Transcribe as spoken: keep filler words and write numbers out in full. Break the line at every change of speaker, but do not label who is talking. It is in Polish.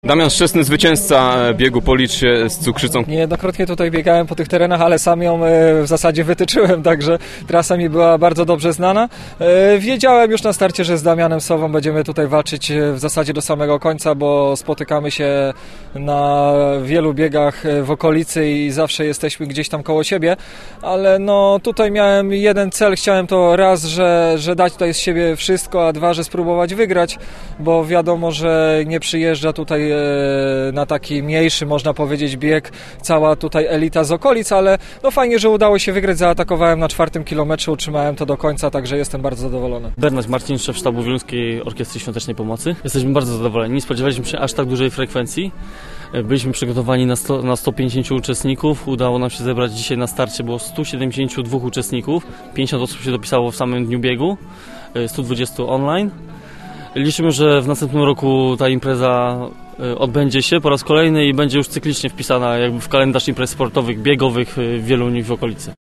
Damian Szczesny, zwycięzca biegu Policz się z Cukrzycą.
Niejednokrotnie tutaj biegałem po tych terenach, ale sam ją w zasadzie wytyczyłem, także trasa mi była bardzo dobrze znana. Wiedziałem już na starcie, że z Damianem Sową będziemy tutaj walczyć w zasadzie do samego końca, bo spotykamy się na wielu biegach w okolicy i zawsze jesteśmy gdzieś tam koło siebie, ale no tutaj miałem jeden cel, chciałem to raz, że, że dać tutaj z siebie wszystko, a dwa, że spróbować wygrać, bo wiadomo, że nie przyjeżdża tutaj na taki mniejszy, można powiedzieć, bieg cała tutaj elita z okolic, ale no fajnie, że udało się wygrać, zaatakowałem na czwartym kilometrze, utrzymałem to do końca, także jestem bardzo zadowolony.
Bernard Marcin, szef sztabu Wieluńskiej Orkiestry Świątecznej Pomocy. Jesteśmy bardzo zadowoleni, nie spodziewaliśmy się aż tak dużej frekwencji. Byliśmy przygotowani na, sto, na sto pięćdziesięciu uczestników, udało nam się zebrać dzisiaj na starcie, było stu siedemdziesięciu dwóch uczestników, pięćdziesiąt osób się dopisało w samym dniu biegu, stu dwudziestu online. Liczymy, że w następnym roku ta impreza odbędzie się po raz kolejny i będzie już cyklicznie wpisana jakby w kalendarz imprez sportowych, biegowych w Wieluniu i w okolicy.